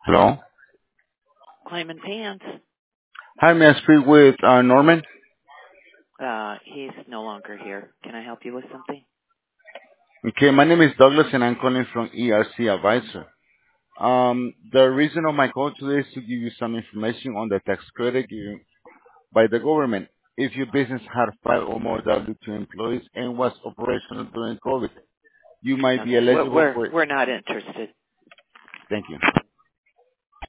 Hello. Clayman Pants. Hi, may I speak with Norman? He's no longer here. Can I help you with something? Okay, my name is Douglas and I'm calling from ERC Advisor. The reason of my call today is to give you some information on the tax credit given by the government. If your business had 5 or more W-2 employees and was operational during COVID, you might be Okay. We're eligible we're for it. we're not interested. Thank you.